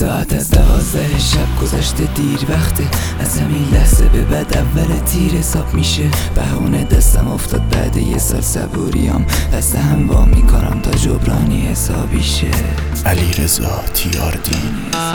ساعت از 12 شب گذشته دیر وقته، از همین لحظه به بعد اول تیر حساب میشه. بهونه دستم افتاد بعد یه سال صبوریام، دست هم وا میکنم تا جبرانی حسابی شه. علیرضا تیاردین.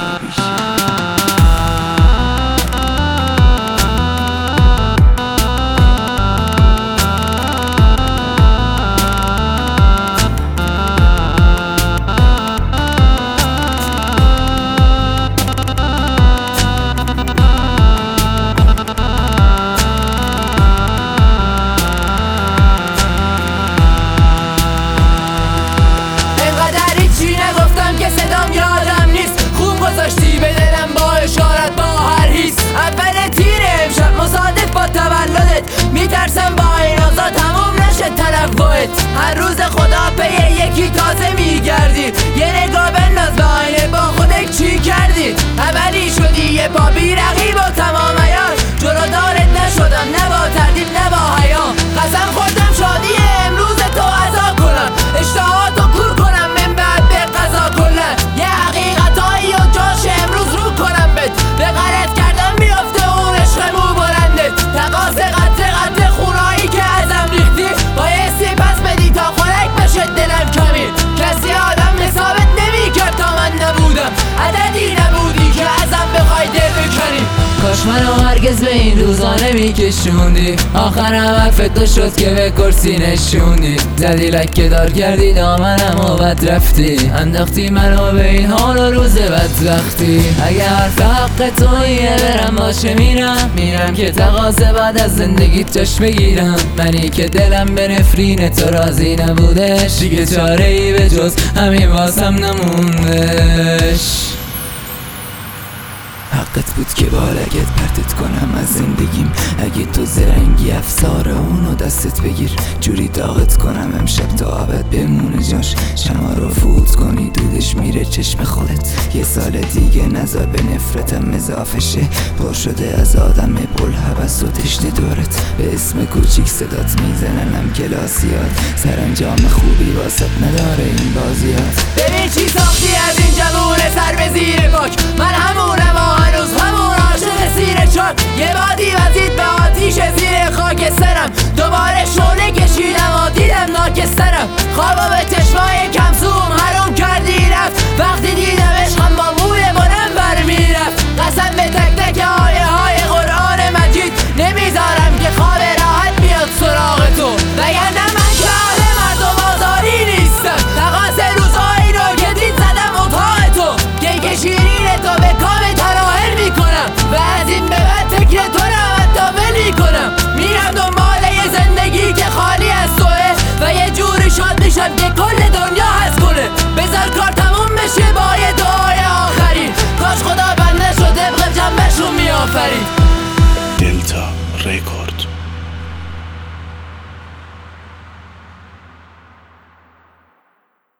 گذاشتی به دلم با اشارت با هر حیث. اول تیر امشب مصادف با تولدت، میترسم با این آزا تموم نشه تنوعت. هر روز خدا پی یکی تازه میگردی، یه نگاه بنداز به آینه با خودت چی کردی. اولی شدی یه پا بی رقیب و تمام عیار، جلو دارت نشدم نه با تردید نه با حیا. قسم خوردم شادی امروز تو عزا کنم، اشتهاتو کور کنم من بعد به قضا کنم. یه حقیقتایی و جاش امروز رو کنم بهت، به غلط کردم بیافته اون عشق مو بلندت. تقاس قطع خونایی که ازم ریختی، بایستی پس بدی تا خنک بشه دلم کمی. کسی آدم حسابت نمی کرد تا من نبودم، عددی نبودی که ازم بخوای دل بکنی. کاش منو هرگز به این روزا نمیکشوندی، آخرم حرفت تو شد که به کرسی نشوندی. زدی لکه دار کردی دامنم و بد رفتی، انداختی منو به این حال و روز بدبختی. اگه حرف حق تویه برم باشه میرم که تقاضا بعد از زندگی تش بگیرم. منی که دلم به نفرین تو راضی نبودش، دیگه چاره ای به جز همین واسم نموندش. حقت بود که با لگت پرتت کنم از زندگیم، اگه تو زرنگی افسار اونو دستت بگیر. جوری داغت کنم امشب تا ابد بمونه جاش، شما رو فوت کنی دودش میره چشم خودت. یه سال دیگه نذار به نفرتم اضافه شه، پر شده از آدم بلحبس و تشنه دورت. به اسم کوچیک صدات میزننم کلاسیات، سرانجام خوبی واسط نداره این بازیات. ببین چی ساختی از این جوون سر به زیر پاک، من همونم هنوز همون عاشق سیر چاک. یه بادی وزید به آتیش زیر خاکسترم، دوباره شعله کشیدم و دیدم ناکسترم. خوابا به چشمای کمسوم حروم کردی رفت، وقتی دیدم عشقم با موی بلند برمیرفت. قسم به تک تک آیه های قرآن مجید، نمیذارم که خواب راحت بیاد سراغ تو، وگرنه من که اهل مردم آزاری نیستم. تقاس روزایی رو که دید زدم اتاق تو، که شیرین تو به کام تراحل میکنم و از این به بعد فکر تو رو حتی ول میکنم. میرم دنبال یه زندگی که خالی از توه و یه جوری شاد میشم که کل دنیا هست کنه. بذار کار تموم بشه با یه دعای آخری، کاش خدا بنده شده بقیب جنبش رو میآفرید. دلتا ریکورد.